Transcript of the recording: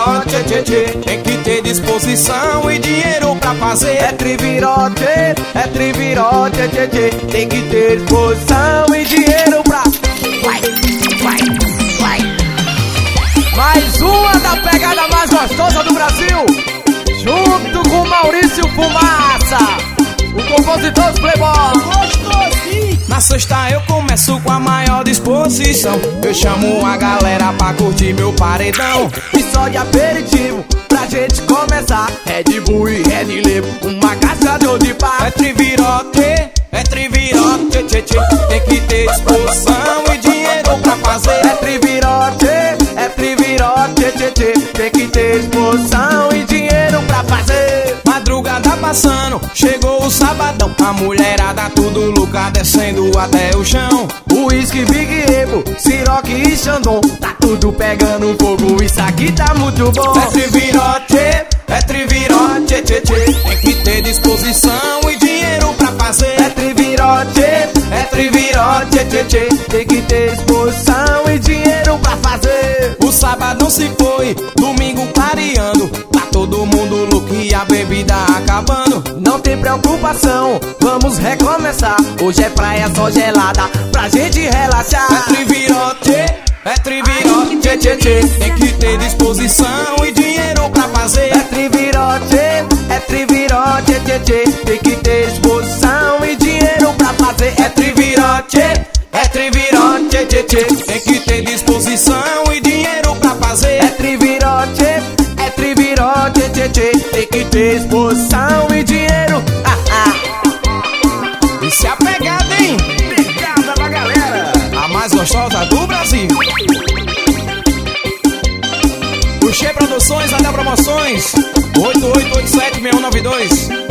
trivirote, tchê, tchê. Tem que ter disposição e dinheiro pra fazer. É trivirote, tchê, tchê. Tem que ter disposição e dinheiro pra... Vai. Mais uma da pegada mais gostosa do Brasil, junto com Maurício Fumaça, o compositor dos Playboy. Na sexta eu começo com a maior disposição. Eu chamo a galera pra curtir meu paredão. E só de aperitivo pra gente começar, Red Bull e Red Label, uma caixa de odipá. É trivirote, tchê, tchê. Tem que ter disposição e dinheiro pra fazer. É trivirote, tchê, tchê. Tem que ter disposição e dinheiro pra fazer. Madrugada passando, chegou o sabadão. A mulherada tudo louca, descendo até o chão. Whisky, Big Apple, Ciroc e Xandão, tá tudo pegando fogo, isso aqui tá muito bom. É trivirote, tchê, tchê. Tem que ter disposição e dinheiro pra fazer. É trivirote, tchê, tchê. Tem que ter disposição e dinheiro pra fazer. O sabadão se foi, domingo clareando. Tá todo mundo louco e a bebida acabando. Não tem preocupação, vamos recomeçar. Hoje é praia só gelada, pra gente relaxar. É trivirote, tchê, tchê, tchê. Tem que ter disposição e dinheiro pra fazer. É trivirote, tchê, tchê. Tem que ter disposição e dinheiro pra fazer. É trivirote, tchê, tchê. Tem que ter disposição e dinheiro pra fazer. É trivirote, tchê, tchê. Tem que ter disposição e dinheiro. Isso é a pegada, hein? Pegada pra galera, a mais gostosa do Brasil. Puxei Produções, até promoções 8887-6192.